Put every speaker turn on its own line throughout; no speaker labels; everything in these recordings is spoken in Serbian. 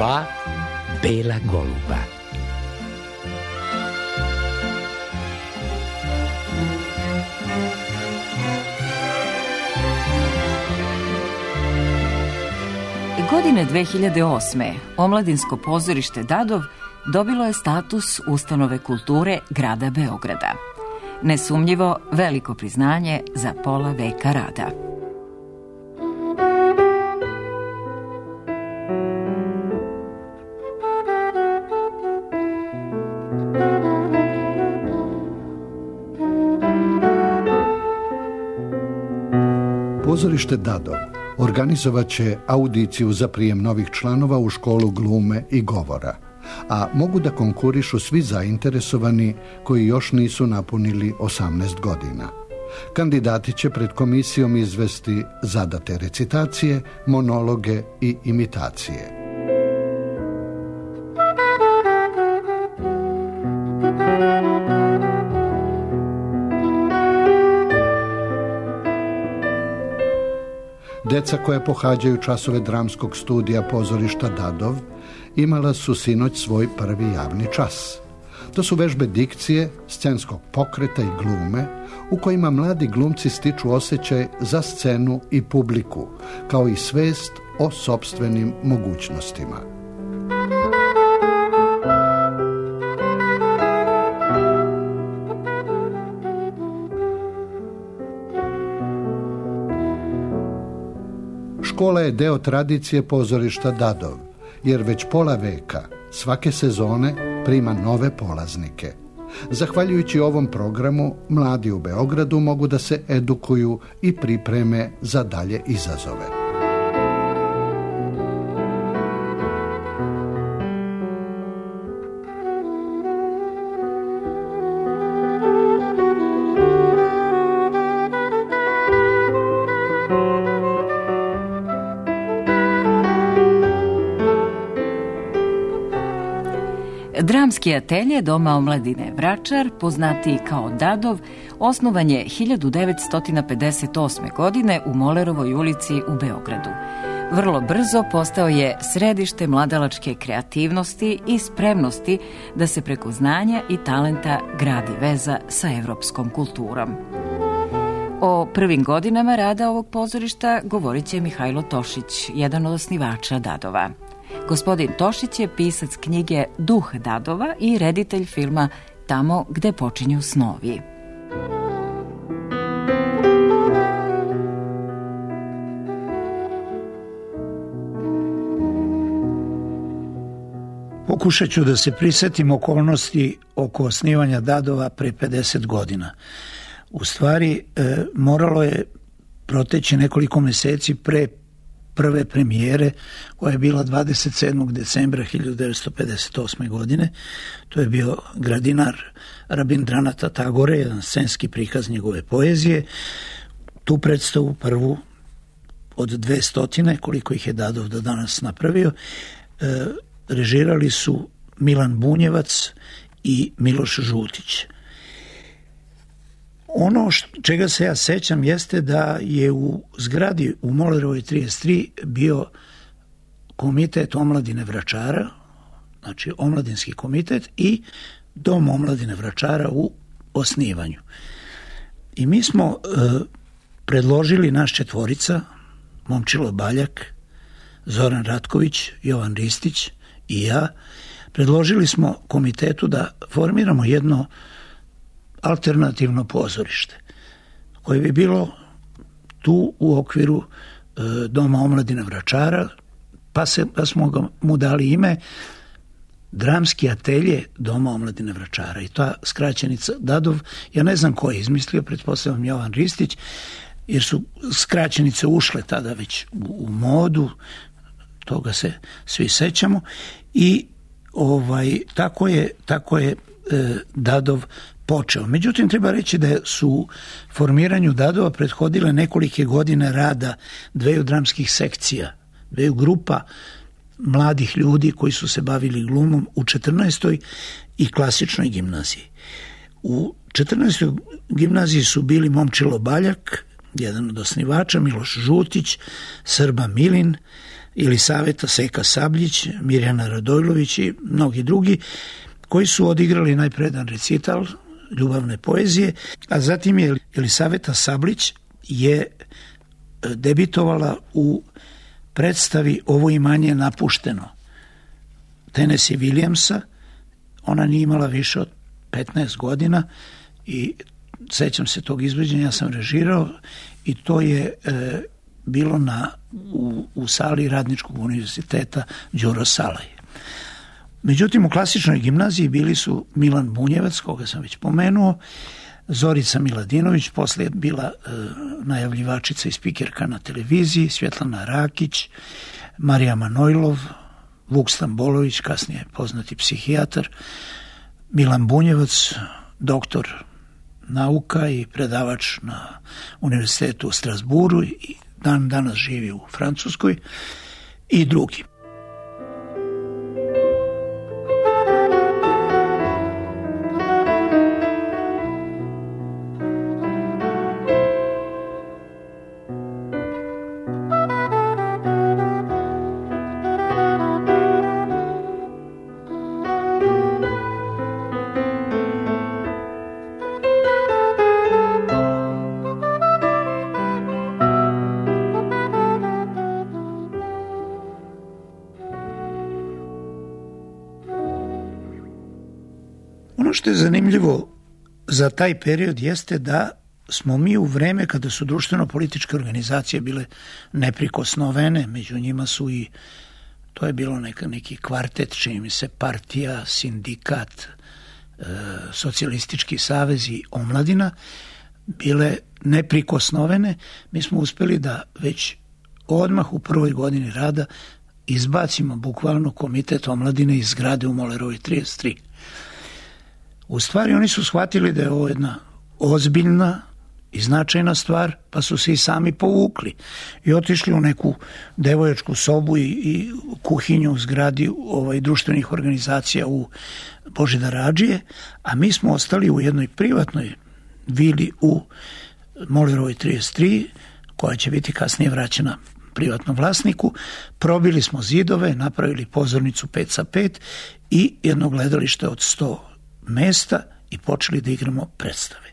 Dva bela goluba.
Godine 2008. Omladinsko pozorište Dadov dobilo je status ustanove kulture grada Beograda. Nesumnjivo veliko priznanje za pola veka rada.
Pozorište Dadov organizovat će audiciju za prijem novih članova u školu glume i govora, a mogu da konkurišu svi zainteresovani koji još nisu napunili 18 godina. Kandidati će pred komisijom izvesti zadate recitacije, monologe i imitacije. Deca koja pohađaju časove dramskog studija pozorišta Dadov imala su sinoć svoj prvi javni čas. To su vežbe dikcije, scenskog pokreta i glume, u kojima mladi glumci stiču osjećaj za scenu i publiku, kao i svest o sopstvenim mogućnostima. Škola je deo tradicije pozorišta Dadov, jer već pola veka svake sezone prima nove polaznike. Zahvaljujući ovom programu, mladi u Beogradu mogu da se edukuju i pripreme za dalje izazove.
Dramski atelje Doma omladine Vračar, poznatiji kao Dadov, osnovan je 1958. godine u Molerovoj ulici u Beogradu. Vrlo brzo postao je središte mladalačke kreativnosti i spremnosti da se preko znanja i talenta gradi veza sa evropskom kulturom. O prvim godinama rada ovog pozorišta govorit će Mihajlo Tošić, jedan od osnivača Dadova. Gospodin Tošić je pisac knjige Duh Dadova i reditelj filma Tamo gde počinju snovi.
Pokušat ću da se prisjetim okolnosti oko osnivanja Dadova pre 50 godina. U stvari, moralo je proteći nekoliko meseci pre prve premijere, koja je bila 27. decembra 1958. godine. To je bio Gradinar Rabindranata Tagore, jedan scenski prikaz njegove poezije. Tu predstavu, prvu od 200, koliko ih je Dadov do danas napravio, režirali su Milan Bunjevac i Miloš Žutić. Ono čega se ja sećam jeste da je u zgradi u Molerovoj 33 bio komitet omladine Vračara, znači omladinski komitet i Dom omladine Vračara u osnivanju. I mi smo predložili, naš četvorica, Momčilo Baljak, Zoran Ratković, Jovan Ristić i ja, predložili smo komitetu da formiramo jedno alternativno pozorište koje bi bilo tu u okviru Doma omladine Vračara, pa smo mu dali ime Dramski atelje Doma omladine Vračara. I ta skraćenica Dadov, ja ne znam ko je izmislio, pretpostavljam Jovan Ristić, jer su skraćenice ušle tada već u modu, toga se svi sećamo, i tako je Dadov počeo. Međutim, treba reći da su formiranju Dadova prethodile nekolike godine rada dveju dramskih sekcija, dveju grupa mladih ljudi koji su se bavili glumom u 14. i klasičnoj gimnaziji. U 14. gimnaziji su bili Momčilo Baljak, jedan od osnivača, Miloš Žutić, Srba Milin, Jelisaveta Seka Sabljić, Mirjana Radojlović i mnogi drugi, koji su odigrali najpredan recital ljubavne poezije, a zatim je Jelisaveta Sablić je debitovala u predstavi Ovo imanje je napušteno Tennessee Williamsa. Ona nije imala više od 15 godina i sećam se tog izvođenja, ja sam režirao i to je bilo u sali Radničkog univerziteta Đuro Salaj. Međutim, u klasičnoj gimnaziji bili su Milan Bunjevac, koga sam već pomenuo, Zorica Miladinović, posle je bila najavljivačica i spikerka na televiziji, Svjetlana Rakić, Marija Manojlov, Vuk Stambolović, kasnije poznati psihijatar, Milan Bunjevac, doktor nauka i predavač na univerzitetu u Strasburu i danas živi u Francuskoj i drugi. Ono što je zanimljivo za taj period jeste da smo mi u vreme kada su društveno-političke organizacije bile neprikosnovene, među njima su i, to je bilo neki kvartet, čini mi se, partija, sindikat, socijalistički savez i omladina, bile neprikosnovene, mi smo uspeli da već odmah u prvoj godini rada izbacimo bukvalno komitet omladine iz zgrade u Molerovoj 33. U stvari oni su shvatili da je ovo jedna ozbiljna i značajna stvar, pa su se i sami povukli i otišli u neku devojačku sobu i kuhinju u zgradi društvenih organizacija u Božidar Adžije, a mi smo ostali u jednoj privatnoj vili u Molerovoj 33, koja će biti kasnije vraćena privatnom vlasniku. Probili smo zidove, napravili pozornicu 5x5 i jedno gledalište od 100 mesta i počeli da igramo predstave.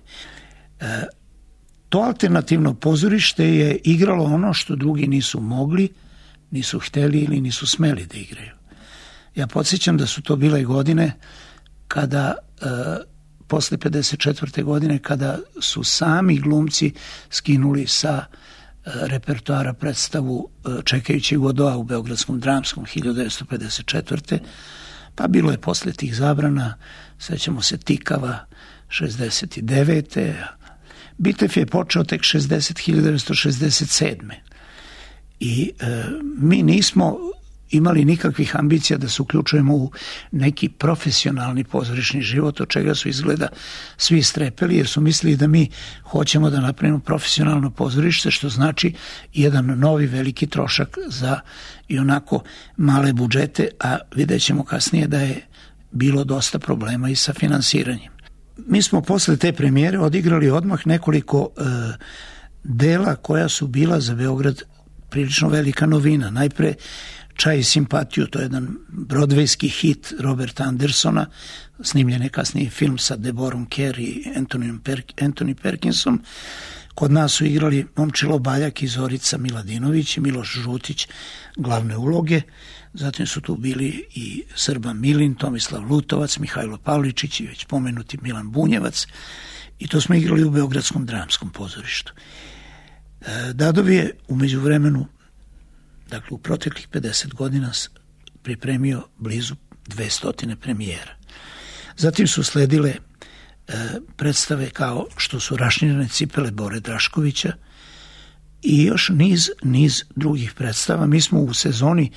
To alternativno pozorište je igralo ono što drugi nisu mogli, nisu hteli ili nisu smeli da igraju. Ja podsjećam da su to bile godine kada, posle 54. godine, kada su sami glumci skinuli sa repertoara predstavu Čekajući Godoa u Beogradskom dramskom 1954. Pa bilo je posle tih zabrana, sećamo se Tikava 69. Bitev je počeo tek 1967. I mi nismo imali nikakvih ambicija da se uključujemo u neki profesionalni pozorišni život, od čega su izgleda svi strepeli, jer su mislili da mi hoćemo da napravimo profesionalno pozorište, što znači jedan novi veliki trošak za i onako male budžete, a vidjet ćemo kasnije da je bilo dosta problema i sa finansiranjem. Mi smo posle te premijere odigrali odmah nekoliko dela koja su bila za Beograd prilično velika novina. Najpre Čaj i simpatiju, to je jedan brodvejski hit Roberta Andersona, snimljen je kasnije film sa Deborom Kerr i Anthony Perkinsom. Kod nas su igrali Momčilo Baljak i Zorica Miladinović i Miloš Žutić glavne uloge. Zatim su tu bili i Srba Milin, Tomislav Lutovac, Mihajlo Pavličić i već pomenuti Milan Bunjevac. I to smo igrali u Beogradskom dramskom pozorištu. Dadov je u međuvremenu, dakle u proteklih 50 godina, pripremio blizu 200 premijera. Zatim su sledile predstave kao što su Rašnjene cipele Bore Draškovića i još niz drugih predstava. Mi smo u sezoni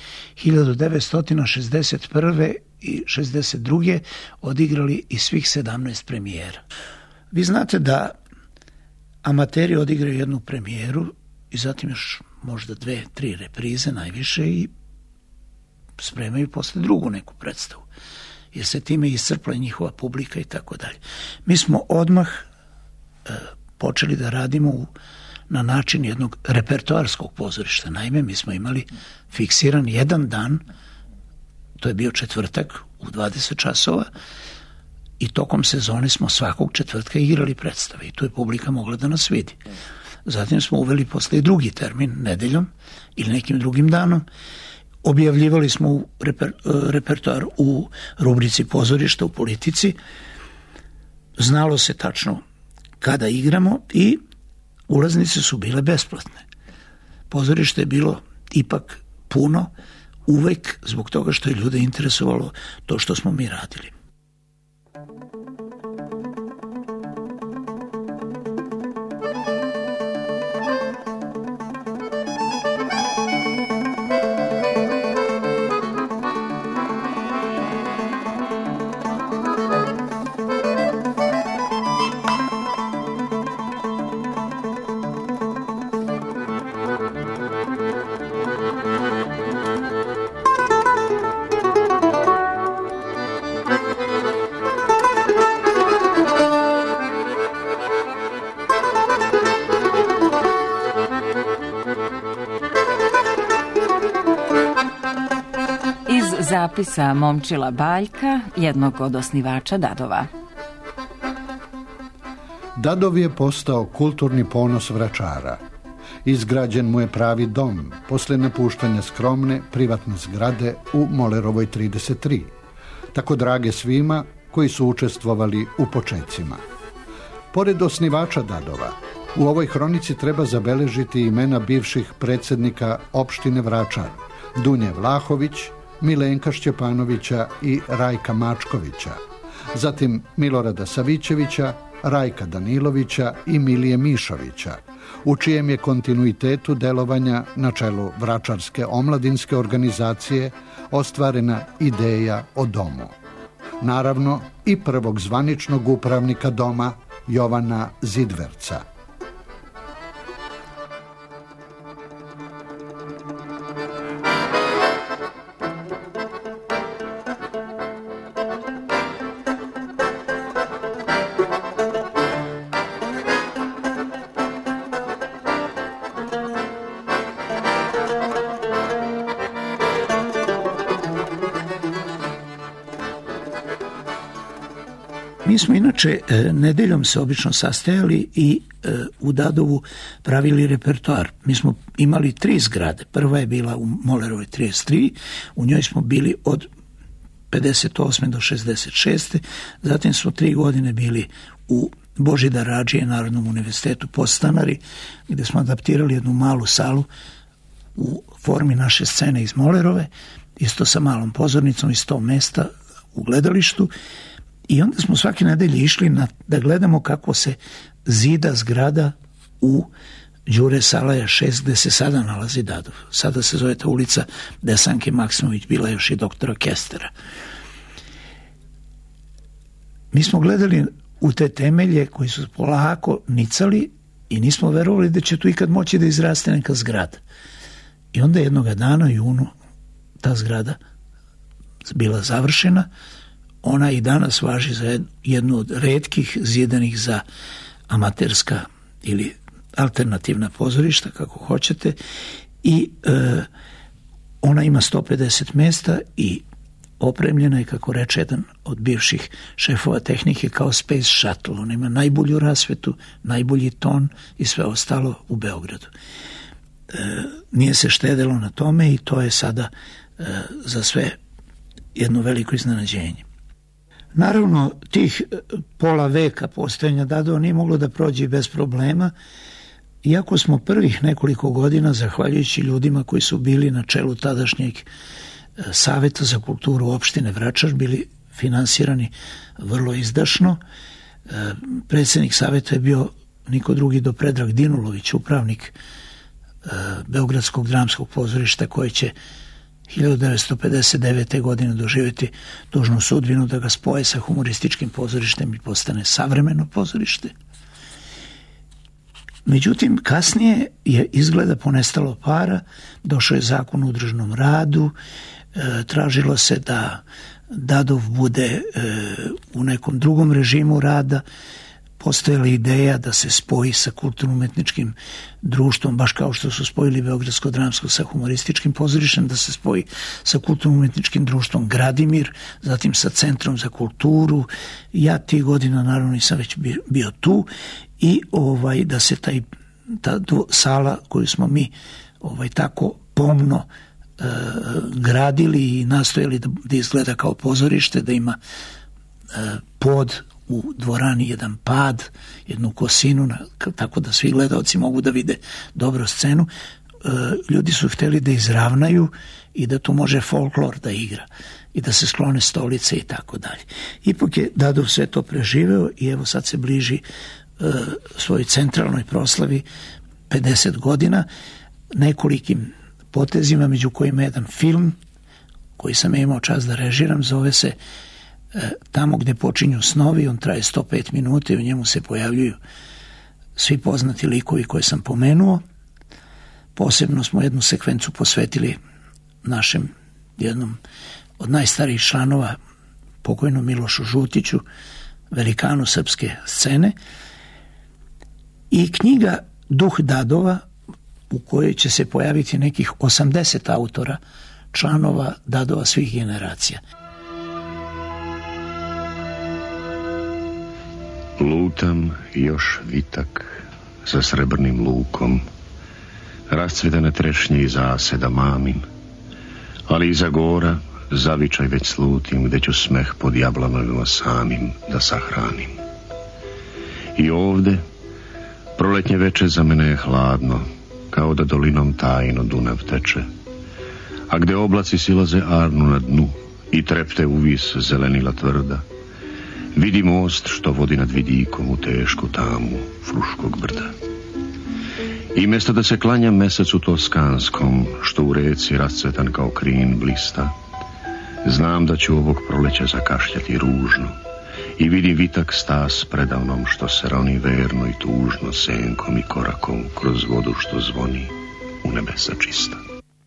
1961. i 62. odigrali i svih 17 premijera. Vi znate da amateri odigraju jednu premijeru i zatim još možda 2-3 reprize najviše i spremaju posle drugu neku predstavu, jer se time iscrpla njihova publika i tako dalje. Mi smo odmah počeli da radimo u na način jednog repertoarskog pozorišta. Naime, mi smo imali fiksiran jedan dan, to je bio četvrtak u 20 časova, i tokom sezone smo svakog četvrtka igrali predstave i tu je publika mogla da nas vidi. Zatim smo uveli posle drugi termin, nedeljom ili nekim drugim danom. Objavljivali smo repertoar u rubrici pozorišta u Politici. Znalo se tačno kada igramo i ulaznice su bile besplatne. Pozorište je bilo ipak puno, uvek zbog toga što je ljude interesovalo to što smo mi radili.
Zapisa Momčila Baljka, jednog od osnivača Dadova.
Dadov je postao kulturni ponos Vračara. Izgrađen mu je pravi dom posle napuštanja skromne privatne zgrade u Molerovoj 33, tako drage svima koji su učestvovali u počecima. Pored osnivača Dadova, u ovoj hronici treba zabeležiti imena bivših predsjednika opštine Vračar, Dunje Vlahović, Milenka Šćepanovića i Rajka Mačkovića, zatim Milorada Savićevića, Rajka Danilovića i Milije Mišovića, u čijem je kontinuitetu delovanja na čelu Vračarske omladinske organizacije ostvarena ideja o domu. Naravno i prvog zvaničnog upravnika doma, Jovana Zidverca.
Mi smo inače nedeljom se obično sastajali i u Dadovu pravili repertoar. Mi smo imali 3 zgrade. Prva je bila u Molerovoj 33, u njoj smo bili od 58. do 66. Zatim smo 3 godine bili u Božidar Rađije Narodnom univerzitetu Podstanari, gde smo adaptirali jednu malu salu u formi naše scene iz Molerove, isto sa malom pozornicom i 100 mesta u gledalištu. I onda smo svake nedelje išli da gledamo kako se zida zgrada u Đure Salaja 6, gde se sada nalazi Dadov. Sada se zove ta ulica Desanke Maksimović, bila još i doktora Kestera. Mi smo gledali u te temelje koji su polako nicali i nismo verovali da će tu ikad moći da izraste neka zgrada. I onda jednoga dana u junu ta zgrada bila završena. Ona i danas važi za jednu od retkih zidanih za amaterska ili alternativna pozorišta, kako hoćete, i ona ima 150 mesta i opremljena je, kako reče jedan od bivših šefova tehnike, kao Space Shuttle. Ona ima najbolju rasvetu, najbolji ton i sve ostalo u Beogradu. Nije se štedelo na tome i to je sada za sve jedno veliko iznenađenje. Naravno, tih pola veka postojanja Dadova nije moglo da prođe bez problema, iako smo prvih nekoliko godina, zahvaljujući ljudima koji su bili na čelu tadašnjeg Saveta za kulturu opštine Vračar, bili finansirani vrlo izdašno. Predsjednik saveta je bio niko drugi do Predrag Dinulović, upravnik Beogradskog dramskog pozorišta, koji će 1959. godine doživjeti tužnu sudbinu da ga spoje sa humorističkim pozorištem i postane savremeno pozorište. Međutim, kasnije je izgleda ponestalo para, došao je zakon o udruženom radu, tražilo se da Dadov bude u nekom drugom režimu rada, postojala ideja da se spoji sa kulturno-umetničkim društvom, baš kao što su spojili Beogradsko-dramsko sa humorističkim pozorištem, da se spoji sa kulturno-umetničkim društvom Gradimir, zatim sa Centrom za kulturu. Ja tih godina naravno nisam već bio tu i da se ta sala koju smo mi tako pomno gradili i nastojali da izgleda kao pozorište, da ima pod u dvorani, jedan pad, jednu kosinu, tako da svi gledaoci mogu da vide dobro scenu. Ljudi su hteli da izravnaju i da tu može folklor da igra i da se sklone stolice i tako dalje. Ipak je Dadov sve to preživeo i evo sad se bliži svojoj centralnoj proslavi 50 godina, nekolikim potezima, među kojima je jedan film koji sam imao čast da režiram, zove se Tamo gde počinju snovi, on traje 105 minuta i u njemu se pojavljuju svi poznati likovi koje sam pomenuo. Posebno smo jednu sekvencu posvetili našem jednom od najstarijih članova, pokojnom Milošu Žutiću, velikanu srpske scene, i knjiga Duh Dadova, u kojoj će se pojaviti nekih 80 autora, članova Dadova svih generacija.
Lutam još vitak sa srebrnim lukom, rascvetane trešnje i zaseda mamin, ali iza gora zavičaj već slutim, gde ću smeh pod jablanovima samim da sahranim. I ovde proletnje veče za mene je hladno, kao da dolinom tajno Dunav teče, a gde oblaci silaze arnu na dnu i trepte uvis zelenila tvrda, vidi most što vodi nad vidikom u tešku tamu Fruškog brda. I mjesto da se klanjam mesecu toskanskom, što u reci rascetan kao krin blista, znam da ću ovog proleća zakašljati ružno i vidim vitak stas predavnom što se roni verno i tužno senkom i korakom kroz vodu što zvoni u nebesa čista.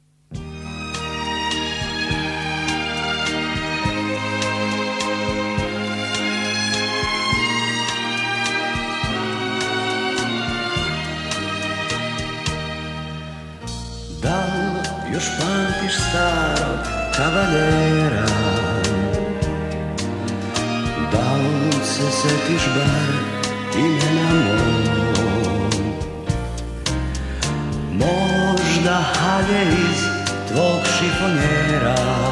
Da li još pamtiš starog kavaljera? Da li se setiš bar imena mog? Možda halje iz tvog šifonjera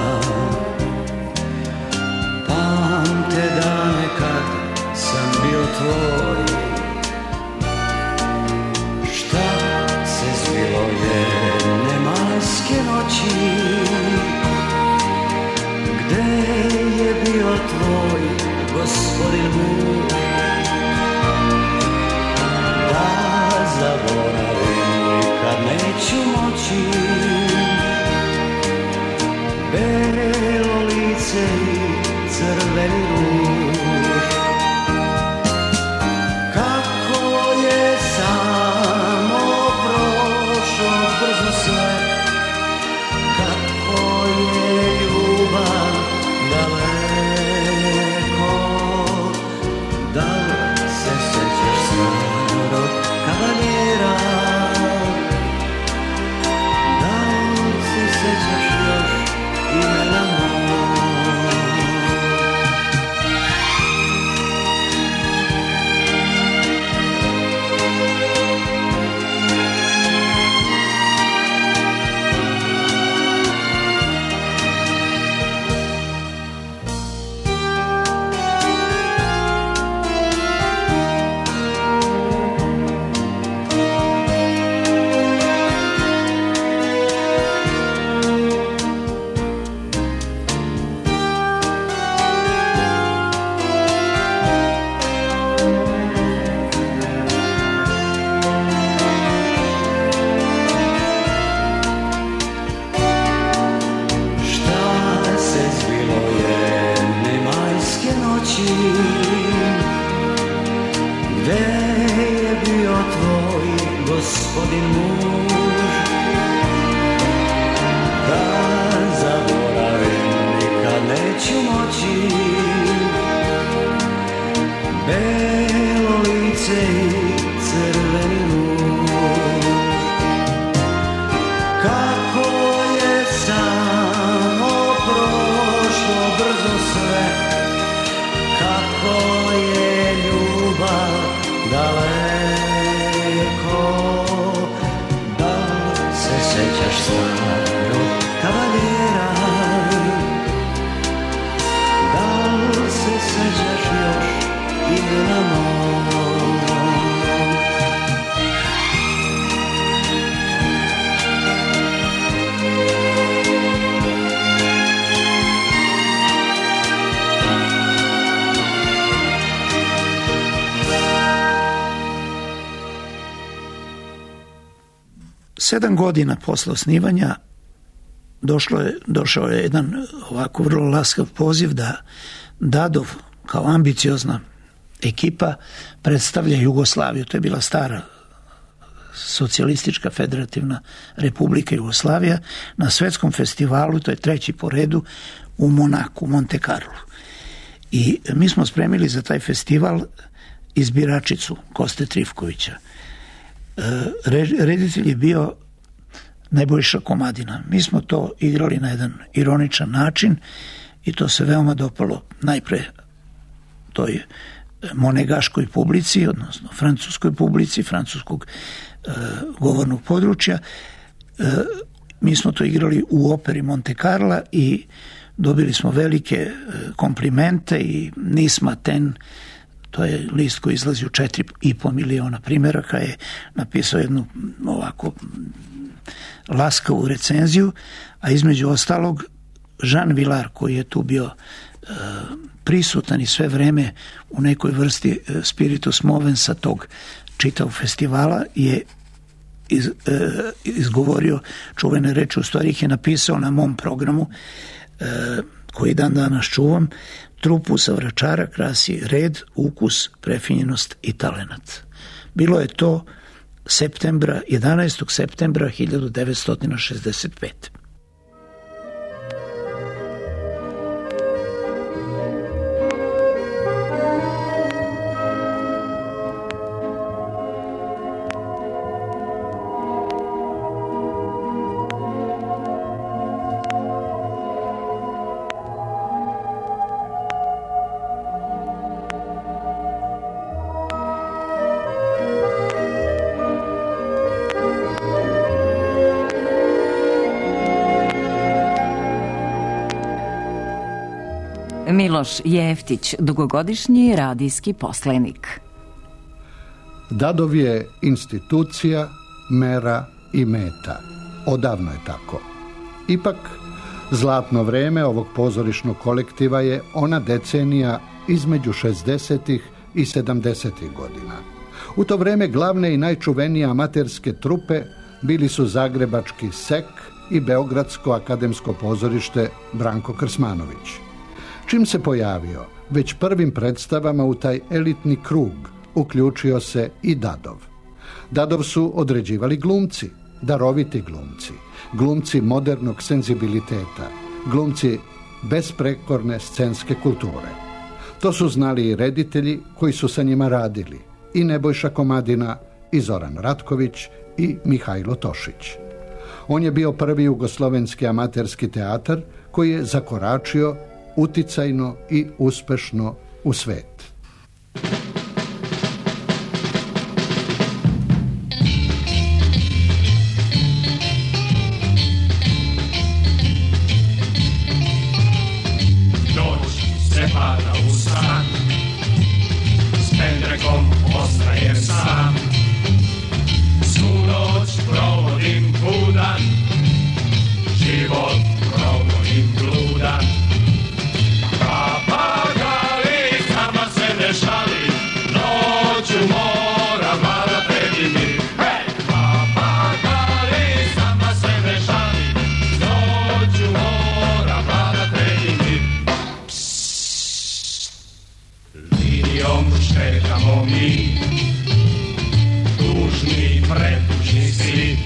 pamte dane kad sam bio tvoj. Šta se zvilo jedne maske noći, gde je bio tvoj gospodin moj? Da zaboravim kad neću moći, belo lice i crveni ruž. Kako je samo prošlo brzo sve, kako je ljubav daleko. Da li se sećaš starog kavaljera? Da li se sećaš još imena moj? kako je samo prošlo brzo sve, kako je ljubav daleko. Da se sećaš starog kavaljera, da se sećaš još imena mog.
7 godina posle osnivanja došao je jedan ovako vrlo laskav poziv da Dadov kao ambiciozna ekipa predstavlja Jugoslaviju. To je bila stara socijalistička federativna republika Jugoslavija na svetskom festivalu, to je 3. po redu u Monaku, Monte Carlo. I mi smo spremili za taj festival izbiračicu Koste Trifkovića. Reditelj je bio Nebojša Komadina. Mi smo to igrali na jedan ironičan način i to se veoma dopalo najpre toj monegaškoj publici, odnosno francuskoj publici, francuskog govornog područja. Mi smo to igrali u operi Monte Carla i dobili smo velike komplimente i Nice Matin, to je list koji izlazi u 4,5 miliona primjeraka, je napisao jednu ovako laskavu recenziju, a između ostalog Jean Vilar, koji je tu bio prisutan i sve vreme u nekoj vrsti spiritus movensa tog čitavog festivala, je izgovorio čuvene reči, u stvari ih je napisao na mom programu koji dan danas čuvam: trupu sa Vračara krasi red, ukus, prefinjenost i talenat. Bilo je to 11. septembra 1965.
Miloš Jeftić, dugogodišnji radijski poslenik.
Dadov je institucija, mera i meta. Odavno je tako. Ipak, zlatno vreme ovog pozorišnog kolektiva je ona decenija između 60. i 70. godina. U to vreme glavne i najčuvenije amaterske trupe bili su zagrebački SEK i Beogradsko akademsko pozorište Branko Krsmanović. Čim se pojavio, već prvim predstavama u taj elitni krug uključio se i Dadov. Dadov su određivali glumci, daroviti glumci, glumci modernog senzibiliteta, glumci besprekorne scenske kulture. To su znali i reditelji koji su sa njima radili, i Nebojša Komadina, i Zoran Ratković, i Mihajlo Tošić. On je bio prvi jugoslovenski amaterski teatar koji je zakoračio uticajno i uspešno u svet.
Noć se pada u san, s pendrekom ostajem sam. Svu noć provodim budan, život provodim bludan. Šali, noću mora vlada predimi. Papagali, sama se ne šali, noću mora vlada predimi. Linijom šetamo mi, tužni, pretužni svi.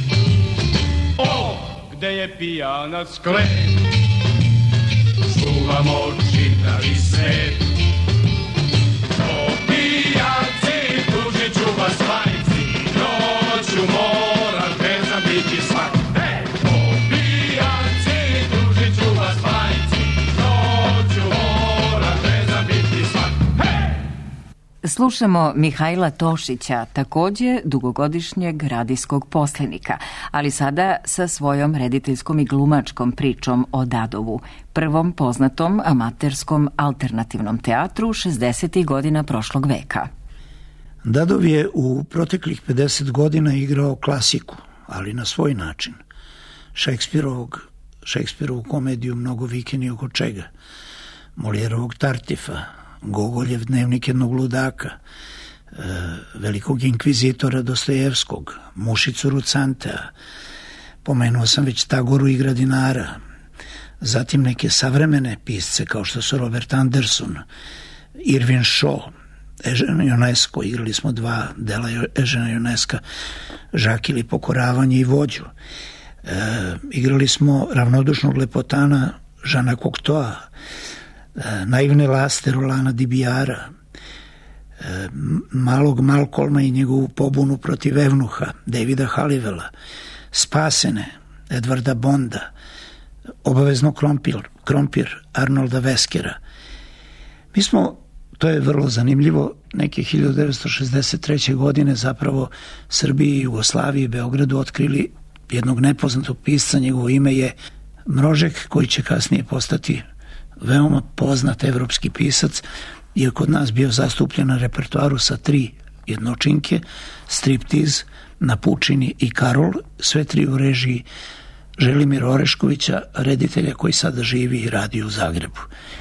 O, gde je pijanac sklep, čuvamo čitavi svet. Čuva svajci, noću moram vezan biti svak.
Slušamo Mihajla Tošića, takođe dugogodišnjeg radijskog poslenika, ali sada sa svojom rediteljskom i glumačkom pričom o Dadovu, prvom poznatom amaterskom alternativnom teatru 60. godina prošlog veka.
Dadov je u proteklih 50 godina igrao klasiku, ali na svoj način. Šekspirovu komediju Mnogo vikeni oko čega, Molijerovog Tartifa, Gogoljev Dnevnik jednog ludaka, velikog inkvizitora Dostojevskog, Mušicu Rucantea, pomenuo sam već Tagoru i Gradinara, zatim neke savremene pisce kao što su Robert Anderson, Irvin Shaw, Eugene Ionesco, igrali smo 2 dela Eugena Ionesca, Žak ili Pokoravanje i Vođu. Igrali smo Ravnodušnog lepotana Žana Koktoa, Naivne laste Rolana Dibijara, Malog Malkolma i njegovu pobunu protiv Evnuha Davida Halivela, Spasene Edvarda Bonda, Obavezno krompir Arnolda Veskera. Mi smo, to je vrlo zanimljivo, neke 1963. godine zapravo Srbiji, Jugoslaviji i Beogradu otkrili jednog nepoznatog pisca. Njegovo ime je Mrožek, koji će kasnije postati veoma poznat evropski pisac, je kod nas bio zastupljen na repertoaru sa 3 jednočinke, Striptiz, Napučini i Karol, sve 3 u režiji Želimira Oreškovića, reditelja koji sada živi i radi u Zagrebu.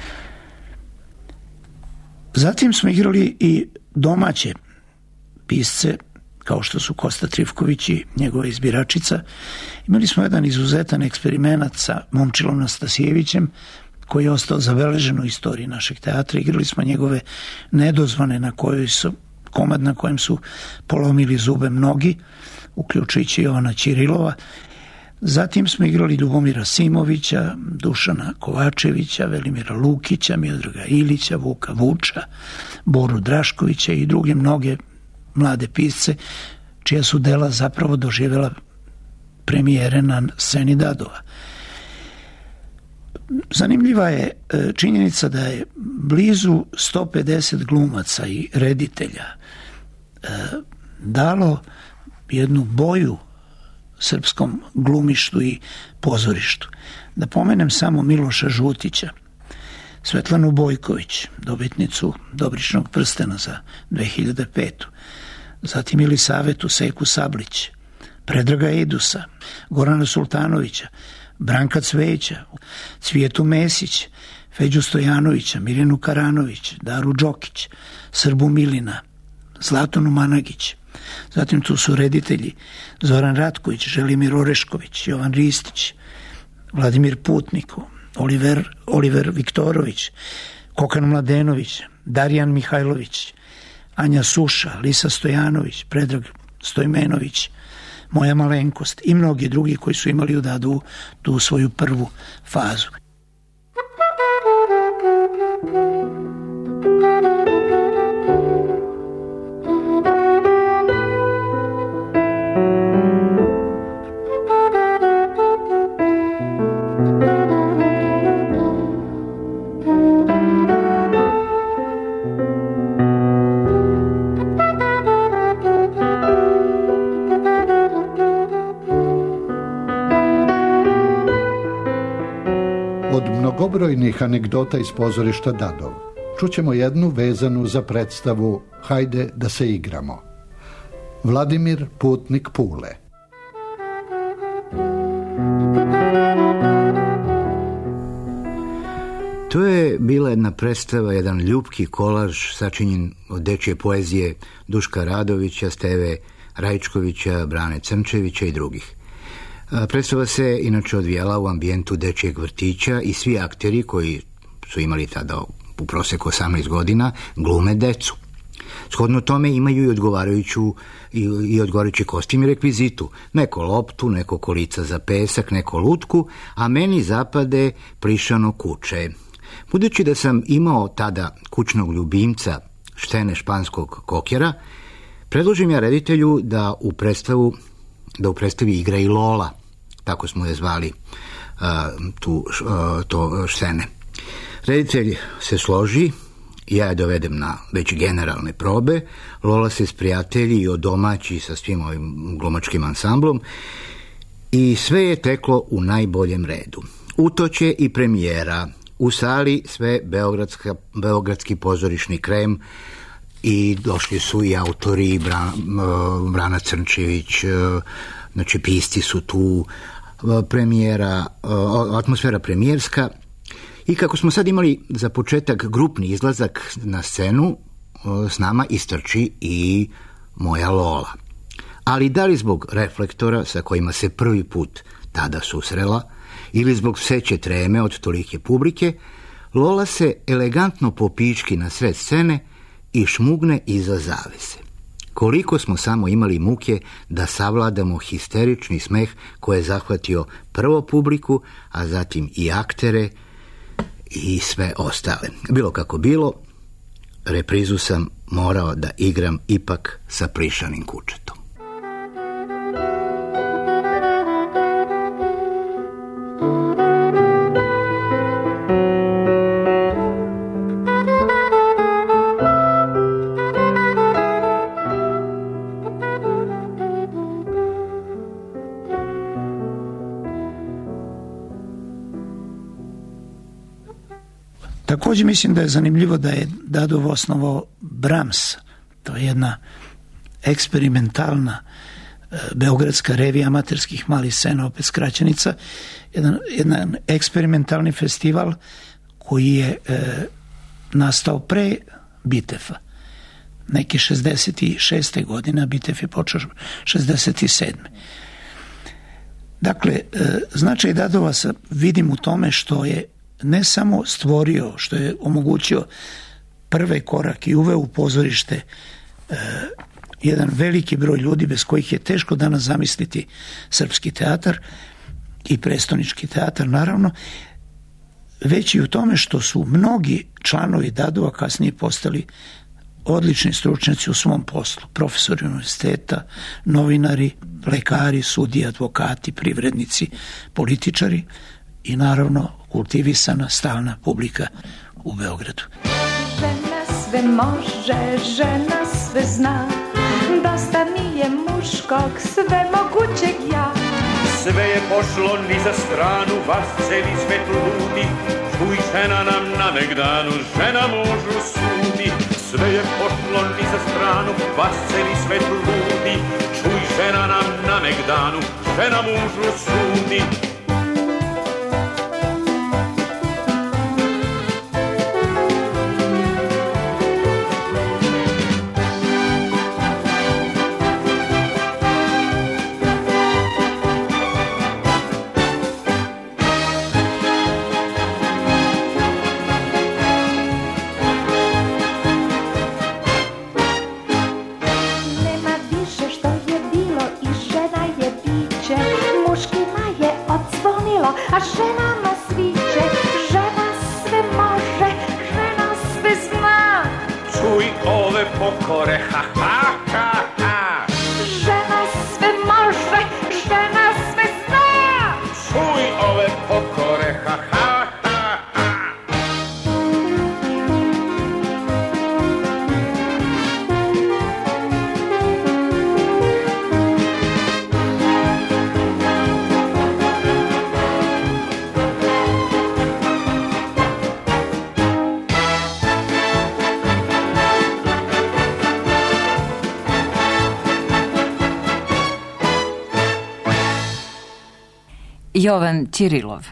Zatim smo igrali i domaće pisce, kao što su Kosta Trifković i njegova izbiračica. Imali smo jedan izuzetan eksperimenat sa Momčilom Nastasijevićem, koji je ostao zabeležen u istoriji našeg teatra. Igrali smo njegove Nedozvane, komad na kojem su polomili zube mnogi, uključujući Jovana Ćirilova. Zatim smo igrali Ljubomira Simovića, Dušana Kovačevića, Velimira Lukića, Miodraga Ilića, Vuka Vuča, Boru Draškovića i druge mnoge mlade pisce, čija su dela zapravo doživjela premijere na sceni Dadova. Zanimljiva je činjenica da je blizu 150 glumaca i reditelja dalo jednu boju srpskom glumištu i pozorištu. Da pomenem samo Miloša Žutića, Svetlanu Bojković, dobitnicu Dobričnog prstena za 2005. Zatim Elisavetu Seku Sablić, Predraga Edusa, Gorana Sultanovića, Branka Cvejića, Cvijetu Mesić, Feđu Stojanovića, Mirjanu Karanović, Daru Đokić, Srbu Milina, Zlatonu Managić. Zatim tu su reditelji Zoran Ratković, Želimir Orešković, Jovan Ristić, Vladimir Putniko, Oliver Viktorović, Kokan Mladenović, Darijan Mihajlović, Anja Suša, Lisa Stojanović, Predrag Stojmenović, Moja malenkost i mnogi drugi koji su imali u Dadovu tu svoju prvu fazu.
Mnogobrojnih anegdota iz pozorišta Dadov. Čućemo jednu vezanu za predstavu Hajde da se igramo. Vladimir Putnik Pule.
To je bila jedna predstava, jedan ljubki kolaž sačinjen od dečje poezije Duška Radovića, Steve Rajčkovića, Brane Crnčevića i drugih. Predstava se inače odvijala u ambijentu dečjeg vrtića i svi akteri koji su imali tada u proseku 18 godina glume decu. Shodno tome imaju i odgovarajući kostim i rekvizitu. Neko loptu, neko kolica za pesak, neko lutku, a meni zapade plišano kuće. Budući da sam imao tada kućnog ljubimca Štene španskog kokera, predložim ja reditelju da u predstavi igra i Lola, tako smo je zvali to Štene. Reditelj se složi Ja je dovedem na već generalne probe, Lola se sprijatelji i odomaći sa svim ovim glumačkim ansamblom i sve je teklo u najboljem redu. Utoče i premijera, u sali sve beogradski pozorišni krem i došli su i autori, Brana Crnčević, znači pisci su tu, premijera, atmosfera premijerska. I kako smo sad imali za početak grupni izlazak na scenu, s nama istrči i moja Lola. Ali da li zbog reflektora sa kojima se prvi put tada susrela, ili zbog seće treme od tolike publike, Lola se elegantno popički na sred scene i šmugne iza zavese. Koliko smo samo imali muke da savladamo histerični smeh koji je zahvatio prvo publiku, a zatim i aktere i sve ostale. Bilo kako bilo, reprizu sam morao da igram ipak sa plišanim kučetom.
Također mislim da je zanimljivo da je Dadov osnovao Brahms. To je jedna eksperimentalna beogradska revija amaterskih malih scena, opet skraćenica, jedan eksperimentalni festival koji je nastao pre Bitefa. Neke 66. godine, a Bitef je počeo 67. Dakle, značaj Dadova vidim u tome što je ne samo stvorio, što je omogućio prve korake i uveo u pozorište jedan veliki broj ljudi bez kojih je teško danas zamisliti srpski teatar i prestonički teatar, naravno, već i u tome što su mnogi članovi Dadova kasnije postali odlični stručnjaci u svom poslu, profesori univerziteta, novinari, lekari, sudije, advokati, privrednici, političari i naravno kultivisana stalna publika u Beogradu.
Žena sve može, žena sve zna, dosta mi je muškog sve mogućeg ja.
Sve je pošlo ni za stranu, vas celi svet ludi, čuj žena nam na megdanu, žena mužu sudi. Sve je pošlo ni za stranu, vas celi svet ludi, čuj žena nam na megdanu, žena mužu sudi.
A ženama sviće, žena sve može, žena sve zna.
Čuj ove pokore, ha ha ha ha.
Žena sve može, žena sve zna.
Čuj ove pokore, ha ha ha.
Jovan Ćirilov.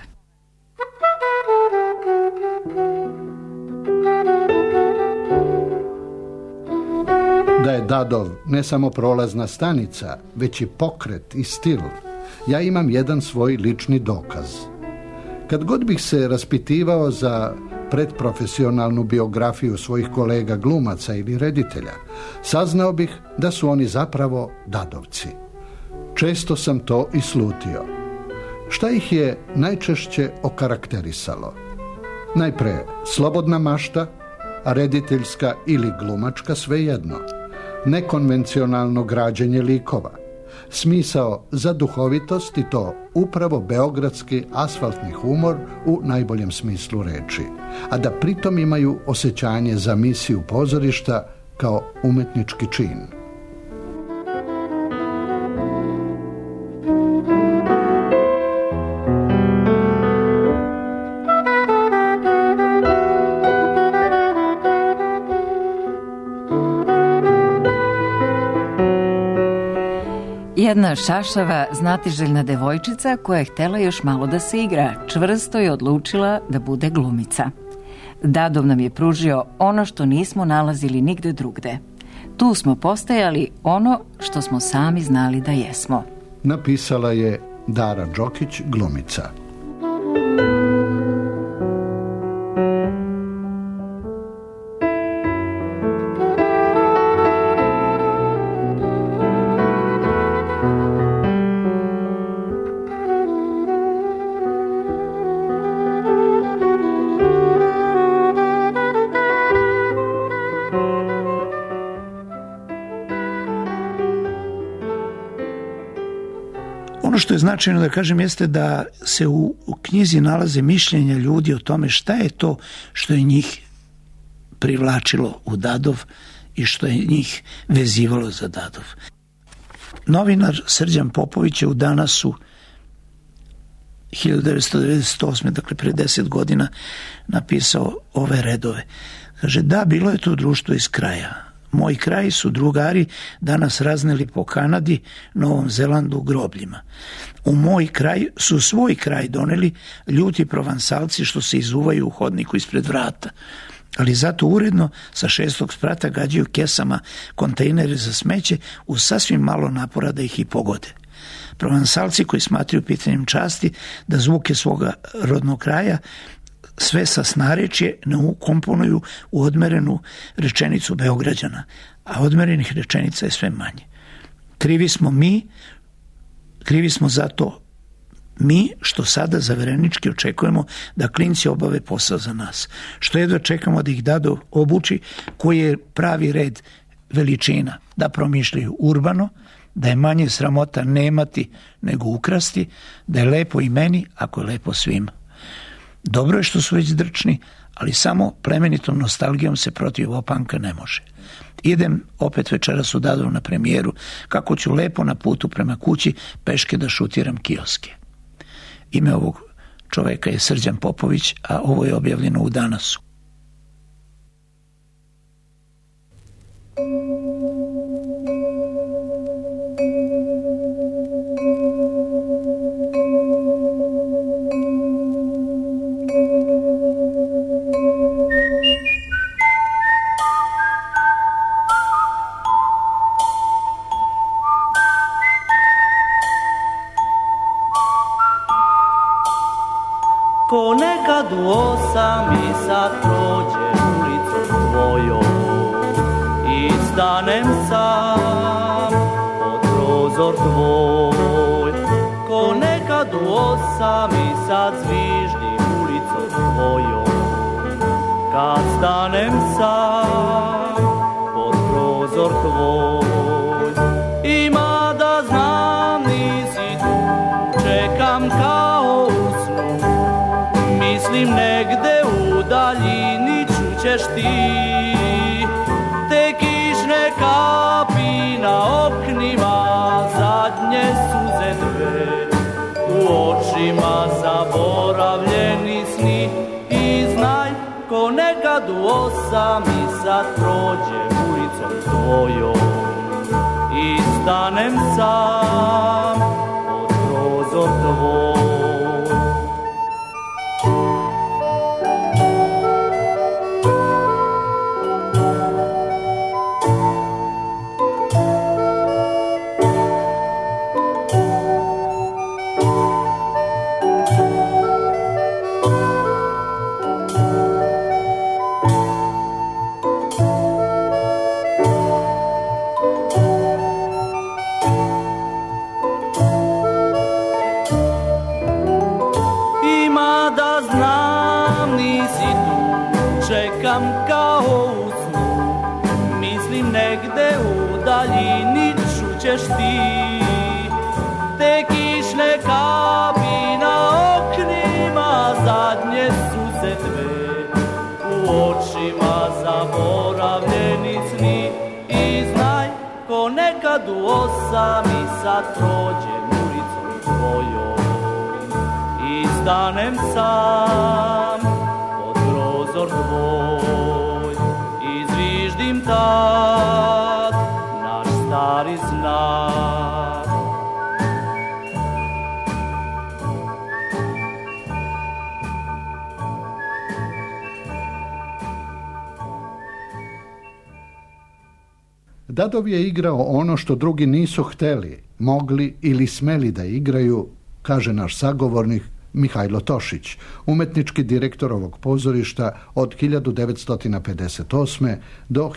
Da je Dadov ne samo prolazna stanica, već i pokret i stil, ja imam jedan svoj lični dokaz. Kad god bih se raspitivao za predprofesionalnu biografiju svojih kolega glumaca ili reditelja, saznao bih da su oni zapravo Dadovci. Često sam to i slutio. Šta ih je najčešće okarakterisalo? Najpre slobodna mašta, a rediteljska ili glumačka svejedno. Nekonvencionalno građenje likova, Smisao za duhovitost i to upravo beogradski asfaltni humor u najboljem smislu reči, a da pritom imaju osjećanje za misiju pozorišta kao umetnički čin.
Jedna šašava, znatiželjna devojčica koja je htjela još malo da se igra, čvrsto je odlučila da bude glumica. Dadov nam je pružio ono što nismo nalazili nigde drugde. Tu smo postajali ono što smo sami znali da jesmo.
Napisala je Dara Đokić, glumica.
Ono što je značajno da kažem jeste da se u knjizi nalaze mišljenja ljudi o tome šta je to što je njih privlačilo u Dadov i što je njih vezivalo za Dadov. Novinar Srđan Popović je u Danasu 1998. dakle pre 10 godina napisao ove redove. Kaže, da, bilo je to društvo iz kraja. Moji kraji su drugari danas razneli po Kanadi, Novom Zelandu, grobljima. U moj kraj su svoj kraj doneli ljuti provansalci što se izuvaju u hodniku ispred vrata, ali zato uredno sa 6. sprata gađaju kesama kontejnere za smeće uz sasvim malo napora da ih i pogode. Provansalci koji smatraju pitanjem časti da zvuke svoga rodnog kraja sve sa snarečje ne ukomponuju u odmerenu rečenicu Beograđana, a odmerenih rečenica je sve manje. Krivi smo zato mi što sada zaverenički očekujemo da klinci obave posao za nas, što jedva čekamo da ih Dadov obuči koji je pravi red veličina, da promišljaju urbano, da je manje sramota nemati nego ukrasti, da je lepo i meni ako je lepo svima. Dobro je što su već drčni, ali samo plemenitom nostalgijom se protiv opanka ne može. Idem opet večeras u Dadov na premijeru, kako ću lepo na putu prema kući peške da šutiram kioske. Ime ovog čoveka je Srđan Popović, a ovo je objavljeno u Danasu.
Ko nekad u 8 i sad prođe ulicom tvojom i stanem sam pod prozor tvoj. Ko nekad u 8 i sad zviždi ulicom tvojom kad stanem sam pod prozor tvoj. Ima da znam nisi tu, čekam kao u snu. Mislim negde u daljini čućeš ti te kišne kapi na oknima, zadnje suze dve u očima, zaboravljeni sni. I znaj, ko nekad u 8 i sad prođe ulicom tvojom i stanem sam pod prozor tvoj. Mislim negde u daljini čućeš ti Ponekad u 8 i sad prođem ulicom tvojom i stanem sam pod prozor tvoj i zviždim tad naš stari znak.
Dadov je igrao ono što drugi nisu hteli, mogli ili smeli da igraju, kaže naš sagovornik Mihajlo Tošić, umetnički direktor ovog pozorišta od 1958. do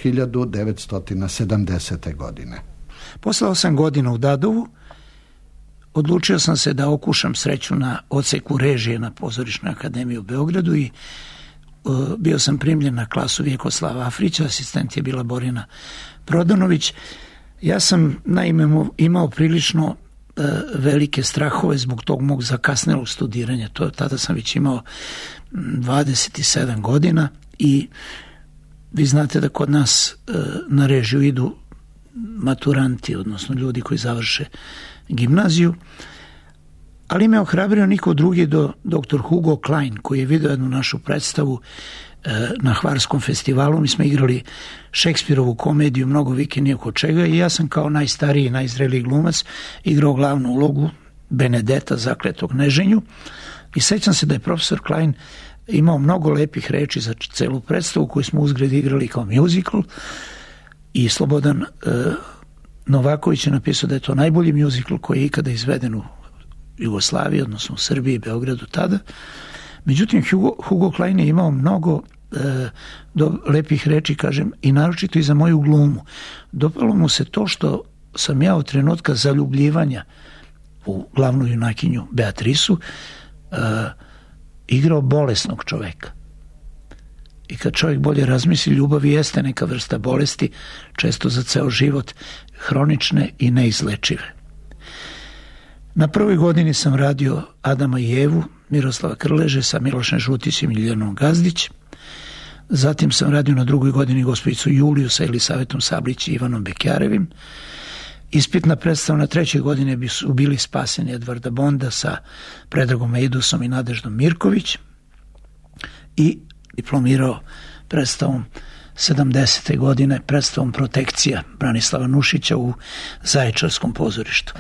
1970. godine.
Posle 8 godina u Dadovu odlučio sam se da okušam sreću na odseku režije na Pozorišnoj akademiji u Beogradu i bio sam primljen na klasu Vjekoslava Afrića, asistent je bila Borina Prodanović. Ja sam naime imao prilično velike strahove zbog tog mog zakasnelog studiranja. Tada sam već imao 27 godina i vi znate da kod nas na režiju idu maturanti, odnosno ljudi koji završe gimnaziju, ali me ohrabrio niko drugi do dr. Hugo Klein, koji je vidio jednu našu predstavu na Hvarskom festivalu. Mi smo igrali Šekspirovu komediju Mnogo vike ni oko čega i ja sam kao najstariji i najzreliji glumac igrao glavnu ulogu Benedeta, zakletog neženju, i sećam se da je profesor Klein imao mnogo lepih reči za celu predstavu koju smo uzgred igrali kao musical i Slobodan Novaković je napisao da je to najbolji musical koji je ikada izveden u Jugoslaviji, odnosno u Srbiji i Beogradu tada. Međutim, Hugo Klein je imao mnogo lepih reči, kažem, i naročito i za moju glumu. Dopalo mu se to što sam ja od trenutka zaljubljivanja u glavnu junakinju Beatrisu igrao bolesnog čoveka. I kad čovjek bolje razmisli, ljubav jeste neka vrsta bolesti, često za ceo život, hronične i neizlečive. Na prvoj godini sam radio Adama i Evu Miroslava Krleže sa Milošem Žutićem i Ljeljanom Gazdić. Zatim sam radio na drugoj godini Gospođicu Juliju sa Elisavetom Sablić i Ivanom Bekjarevim. Ispitna predstava na trećoj godini su bili Spaseni Edvarda Bonda sa Predragom Eidusom i Nadeždom Mirković i diplomirao predstavom 70. godine, predstavom Protekcija Branislava Nušića u Zaječarskom pozorištu.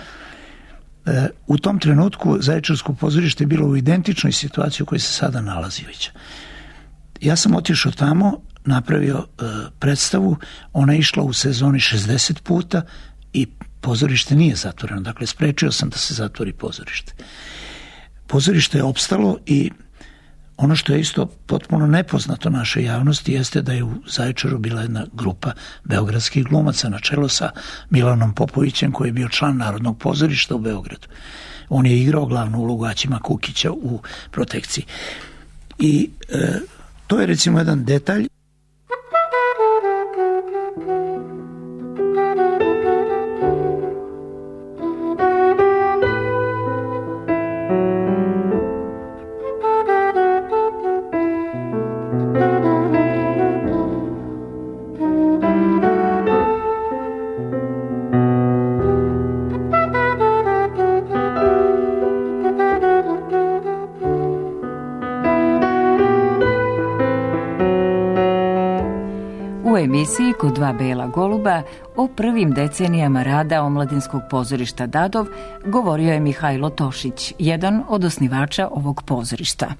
U tom trenutku Zaječarsko pozorište je bilo u identičnoj situaciji u kojoj se sada nalazi već. Ja sam otišao tamo, napravio predstavu, ona je išla u sezoni 60 puta i pozorište nije zatvoreno, dakle sprečio sam da se zatvori pozorište. Pozorište je opstalo i ono što je isto potpuno nepoznato našoj javnosti jeste da je u Zaječaru bila jedna grupa beogradskih glumaca na čelu sa Milanom Popovićem, koji je bio član Narodnog pozorišta u Beogradu. On je igrao glavnu ulogu Aćima Kukića u Protekciji. I to je recimo jedan detalj.
U emisiji Kod dva bela goluba o prvim decenijama rada Omladinskog pozorišta Dadov govorio je Mihajlo Tošić, jedan od osnivača ovog pozorišta.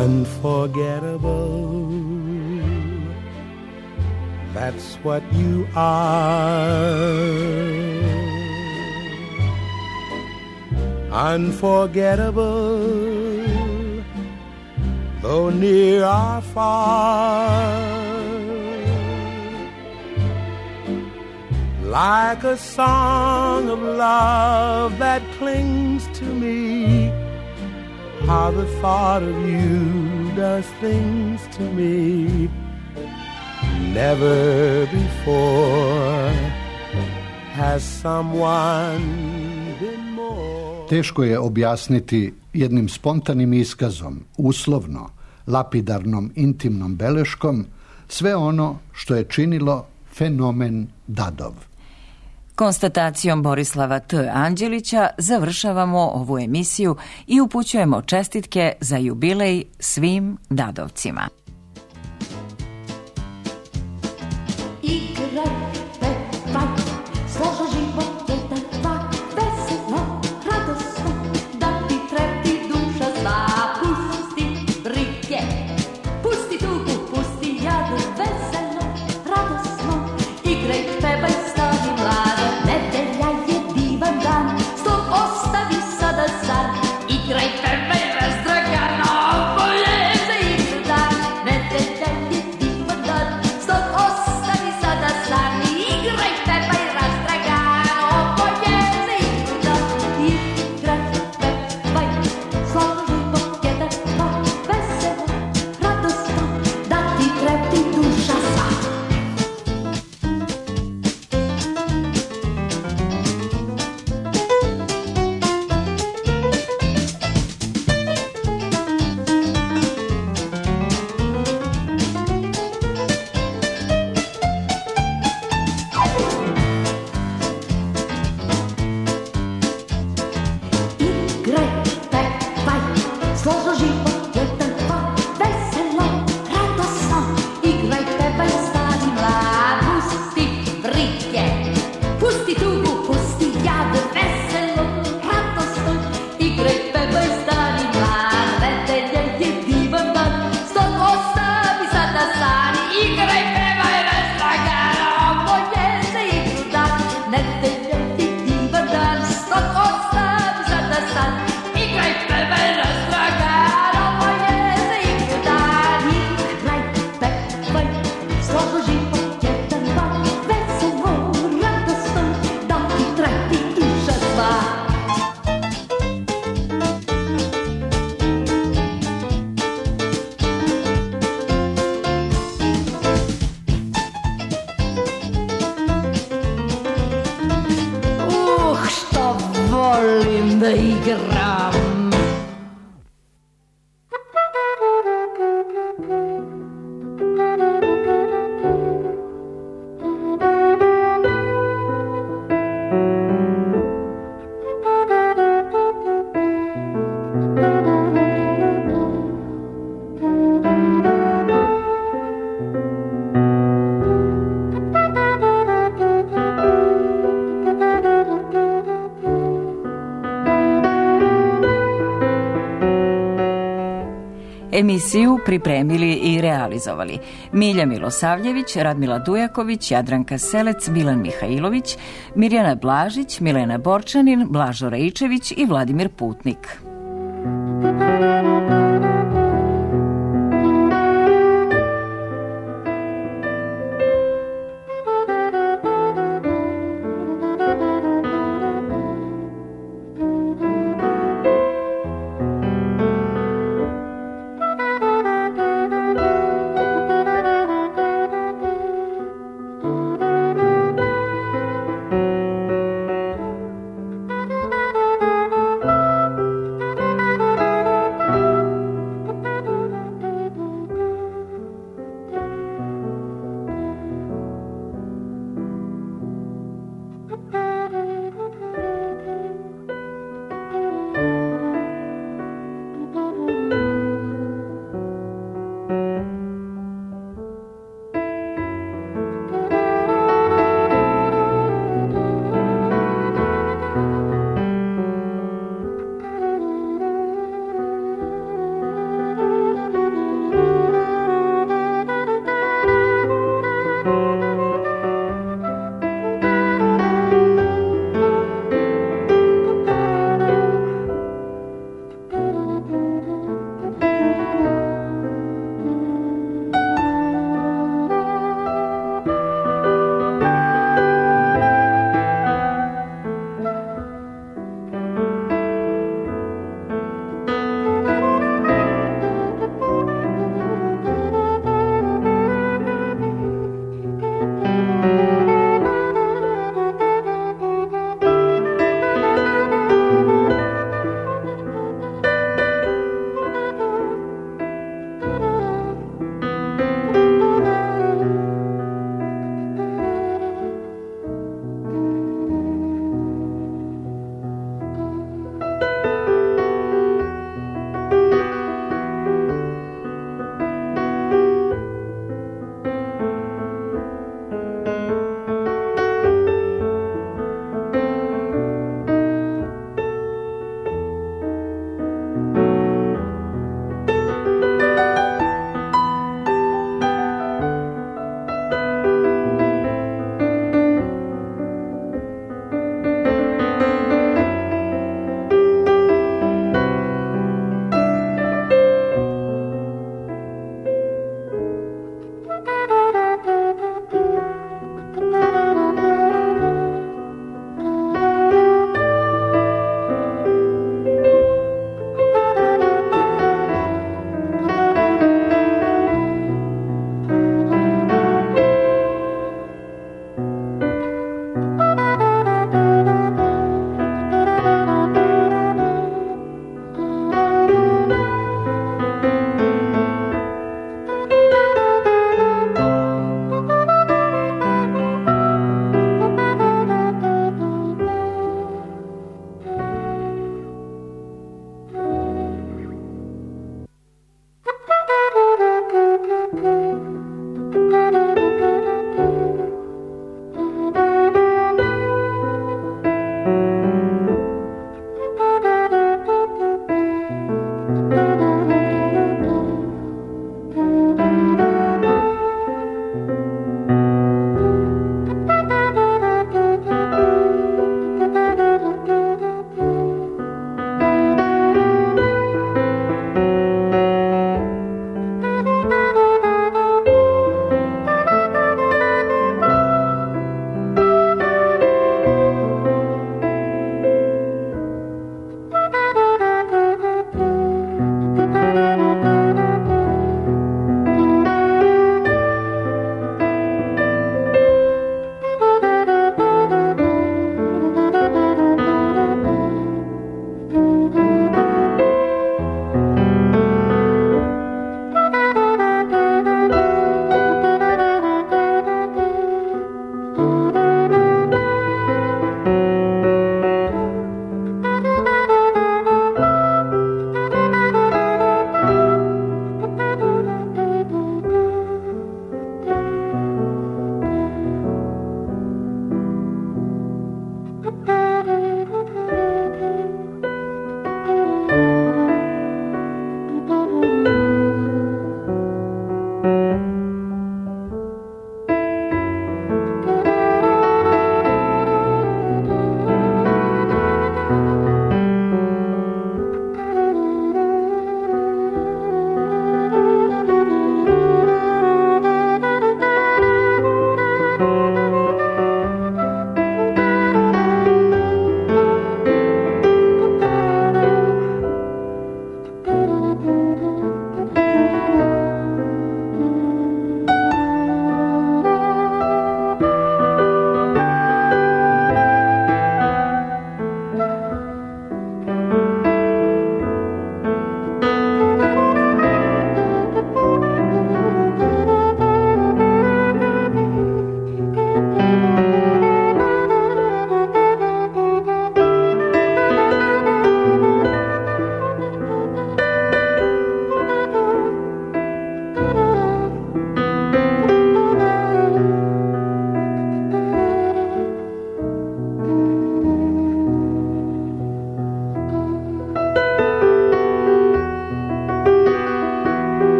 Unforgettable, that's what you are. Unforgettable, though near or far. Like a song of love that clings to me, how the thought of you does things to me. Never before has someone been more.
Teško je objasniti jednim spontanim iskazom, uslovno, lapidarnom, intimnom beleškom, sve ono što je činilo fenomen Dadov.
Konstatacijom Borislava T. Anđelića završavamo ovu emisiju i upućujemo čestitke za jubilej svim Dadovcima.
volim da igram.
Emisiju pripremili i realizovali Milja Milosavljević, Radmila Dujaković, Jadranka Selec, Milan Mihajlović, Mirjana Blažić, Milena Borčanin, Blažo Raičević i Vladimir Putnik.